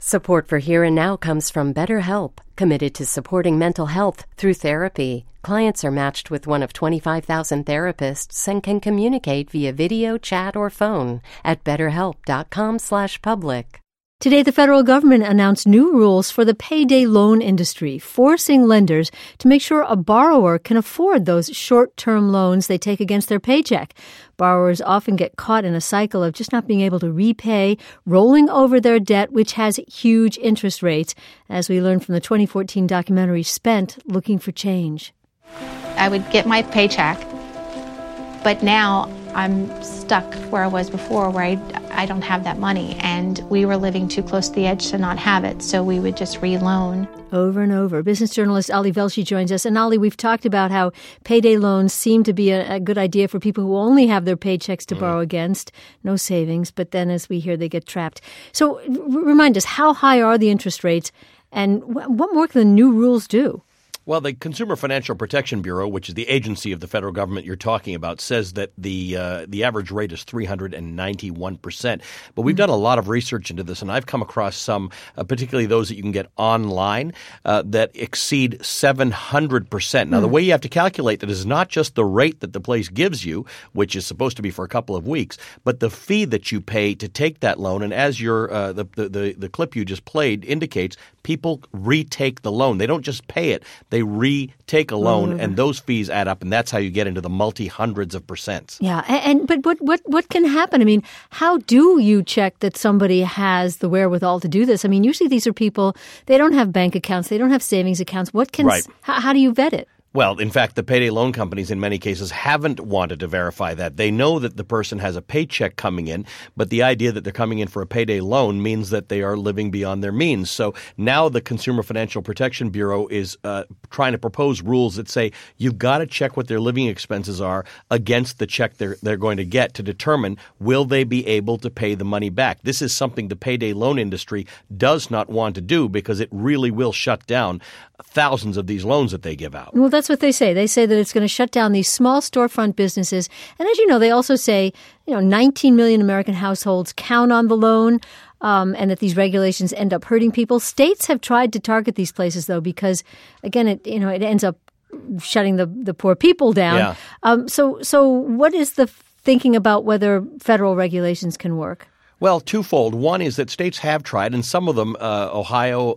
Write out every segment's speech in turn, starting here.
Support for Here and Now comes from BetterHelp, committed to supporting mental health through therapy. Clients are matched with one of 25,000 therapists and can communicate via video, chat, or phone at betterhelp.com/public. Today, the federal government announced new rules for the payday loan industry, forcing lenders to make sure a borrower can afford those short-term loans they take against their paycheck. Borrowers often get caught in a cycle of just not being able to repay, rolling over their debt, which has huge interest rates, as we learned from the 2014 documentary Spent, Looking for Change. I would get my paycheck, but now I'm stuck where I was before, where I don't have that money, and we were living too close to the edge to not have it, so we would just re-loan. Over and over. Business journalist Ali Velshi joins us. And Ali, we've talked about how payday loans seem to be a good idea for people who only have their paychecks to borrow against, no savings, but then as we hear, they get trapped. So remind us, how high are the interest rates, and what more can the new rules do? Well, the Consumer Financial Protection Bureau, which is the agency of the federal government you're talking about, says that the average rate is 391%. But we've done a lot of research into this, and I've come across some, particularly those that you can get online, that exceed 700%. Now, the way you have to calculate that is not just the rate that the place gives you, which is supposed to be for a couple of weeks, but the fee that you pay to take that loan. And as your the clip you just played indicates, people retake the loan. They don't just pay it. They retake a loan, and those fees add up, and that's how you get into the multi-hundreds of percents. Yeah, but what can happen? I mean, how do you check that somebody has the wherewithal to do this? I mean, usually these are people, they don't have bank accounts, they don't have savings accounts. How do you vet it? Well, in fact, the payday loan companies in many cases haven't wanted to verify that. They know that the person has a paycheck coming in, but the idea that they're coming in for a payday loan means that they are living beyond their means. So now the Consumer Financial Protection Bureau is trying to propose rules that say you've got to check what their living expenses are against the check they're going to get to determine will they be able to pay the money back. This is something the payday loan industry does not want to do because it really will shut down thousands of these loans that they give out. Well, that's what they say. They say that it's going to shut down these small storefront businesses. And as you know, they also say, 19 million American households count on the loan, and that these regulations end up hurting people. States have tried to target these places, though, because, again, it ends up shutting the poor people down. Yeah. So what is the thinking about whether federal regulations can work? Well, twofold. One is that states have tried, and some of them, Ohio,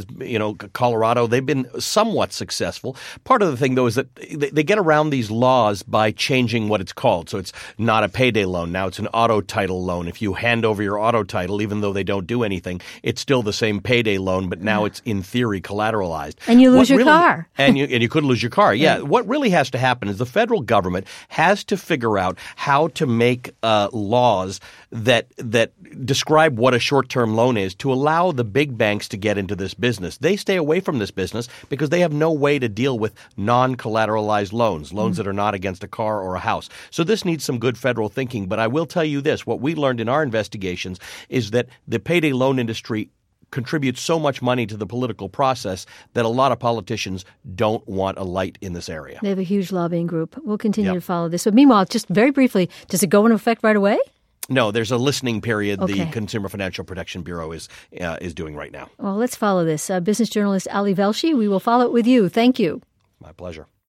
Colorado, they've been somewhat successful. Part of the thing, though, is that they get around these laws by changing what it's called. So it's not a payday loan. Now it's an auto title loan. If you hand over your auto title, even though they don't do anything, it's still the same payday loan, but now it's in theory collateralized. And you lose your car. And you could lose your car. Yeah. What really has to happen is the federal government has to figure out how to make laws that describe what a short-term loan is to allow the big banks to get into this business. They stay away from this business because they have no way to deal with non-collateralized loans that are not against a car or a house. So this needs some good federal thinking. But I will tell you this, what we learned in our investigations is that the payday loan industry contributes so much money to the political process that a lot of politicians don't want a light in this area. They have a huge lobbying group. We'll continue to follow this. But meanwhile, just very briefly, does it go into effect right away? No, there's a listening period the Consumer Financial Protection Bureau is doing right now. Well, let's follow this. Business journalist Ali Velshi, we will follow it with you. Thank you. My pleasure.